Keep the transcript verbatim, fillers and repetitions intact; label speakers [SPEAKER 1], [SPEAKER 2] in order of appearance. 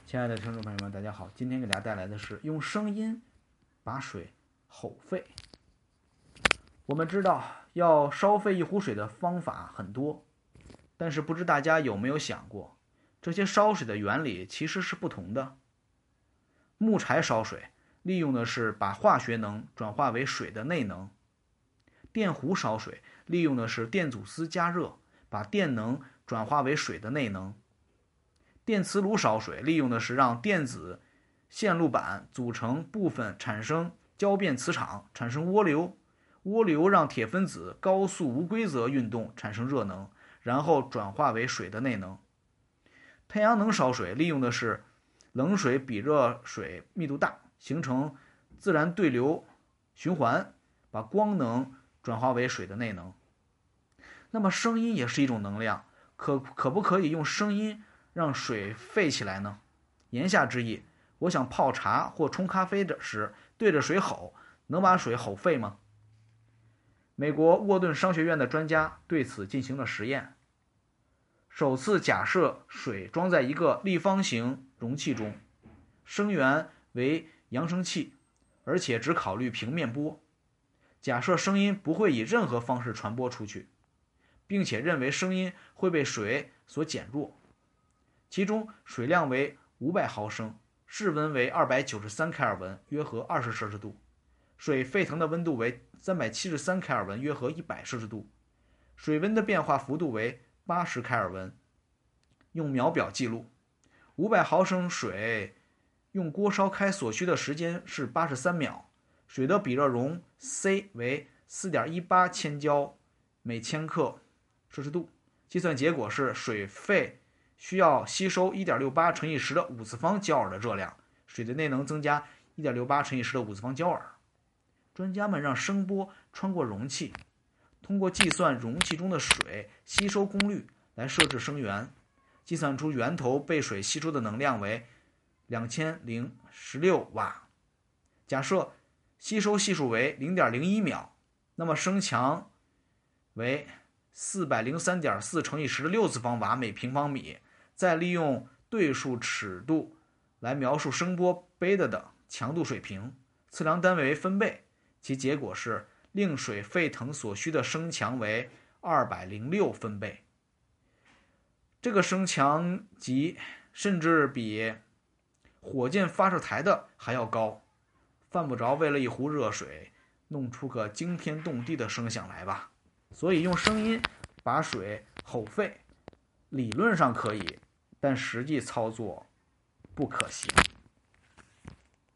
[SPEAKER 1] 亲爱的听众朋友们，大家好，今天给大家带来的是用声音把水吼沸。我们知道要烧沸一壶水的方法很多，但是不知大家有没有想过，这些烧水的原理其实是不同的。木柴烧水利用的是把化学能转化为水的内能，电壶烧水利用的是电阻丝加热，把电能转化为水的内能。电磁炉烧水利用的是让电子线路板组成部分产生交变磁场，产生涡流，涡流让铁分子高速无规则运动，产生热能，然后转化为水的内能。太阳能烧水利用的是冷水比热水密度大，形成自然对流循环，把光能转化为水的内能。那么声音也是一种能量，可可不可以用声音让水沸起来呢？言下之意，我想泡茶或冲咖啡的时对着水吼，能把水吼沸吗？美国沃顿商学院的专家对此进行了实验，首次假设水装在一个立方形容器中，声源为扬声器，而且只考虑平面波，假设声音不会以任何方式传播出去，并且认为声音会被水所减弱。其中水量为五百毫升，室温为二百九十三开尔文，约合二十摄氏度。水沸腾的温度为三百七十三开尔文，约合一百摄氏度。水温的变化幅度为八十开尔文。用秒表记录，五百毫升水用锅烧开所需的时间是八十三秒。水的比热容 C 为 四点一八千焦每千克摄氏度。计算结果是水沸需要吸收 一点六八乘以十的五次方焦耳的热量，水的内能增加 一点六八乘以十的五次方焦耳。专家们让声波穿过容器，通过计算容器中的水吸收功率来设置声源，计算出源头被水吸收的能量为两千零十六瓦。假设吸收系数为 零点零一秒，那么声强为 四百零三点四乘以十的六次方瓦每平方米。再利用对数尺度来描述声波贝塔的强度水平，测量单位为分贝，其结果是令水沸腾所需的声强为二百零六分贝。这个声强级甚至比火箭发射台的还要高，犯不着为了一壶热水弄出个惊天动地的声响来吧。所以用声音把水吼沸，理论上可以，但实际操作不可行。